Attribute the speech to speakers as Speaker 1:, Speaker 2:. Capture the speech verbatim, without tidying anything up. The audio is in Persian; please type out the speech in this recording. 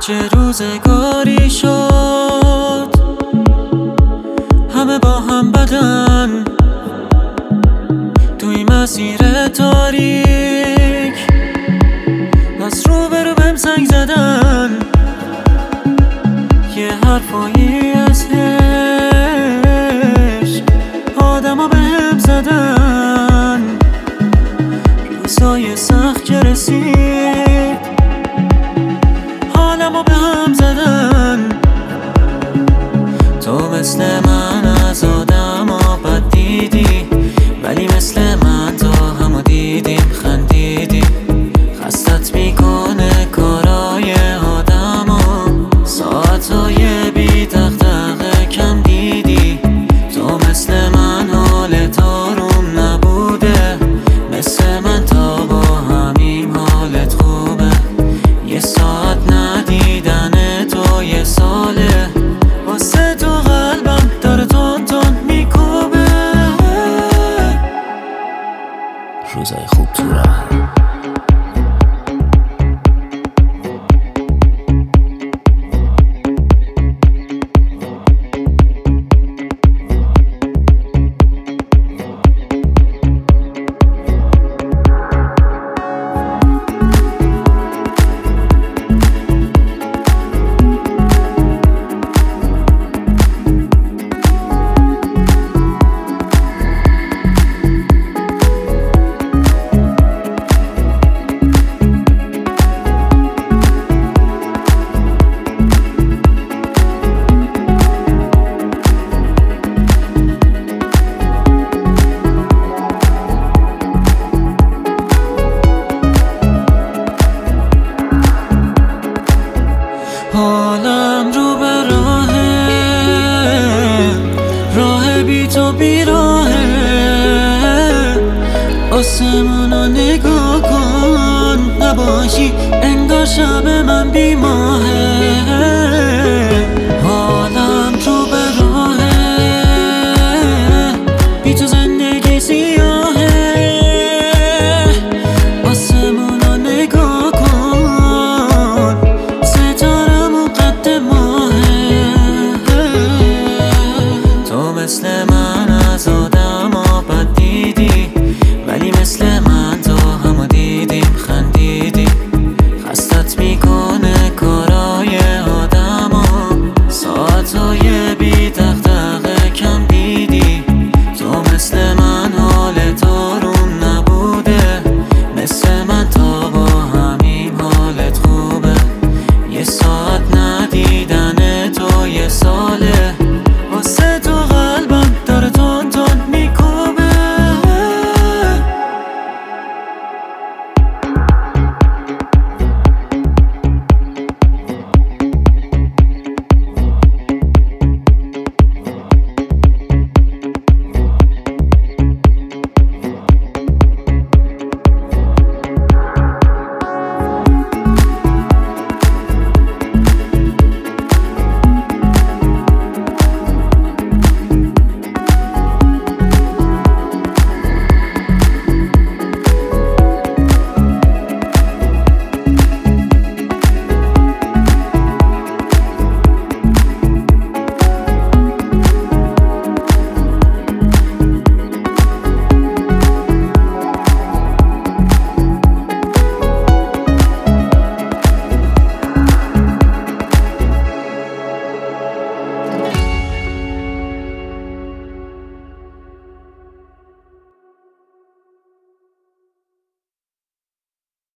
Speaker 1: چه روزگاری شد همه با هم بدن توی مسیر تاریک، از رو به رو بهم زنگ زدن، یه حرفایی از عشق آدما بهم زدن. روزای سخت که رسید حالمو بهم زدن. تو مثل من از آدما بد دیدی، ولی مثل من تو همو دیدیم خندیدیم. خستت میکنه کارای آدما، ساعتای بی دغدغه کم دیدی. تو مثل من حالت آروم نبوده، مثل من تا با همین حالت خوبه. یه ساعت ندیدن تو یه ساله، واسه تو قلبم داره تون تون میکوبه. روزای خوب تو راه حالم رو به راهه، راه بی تو بی راهه. آسمونو نگاه کن، نباشی انگار شب من بی ماهه. حالم رو به راهه، بی تو زندگی سیاهه. آسمونو نگاه کن، مثل من از آدما بد دیدی، ولی مثل من تو همو دیدیم خندیدیم. خستت میکن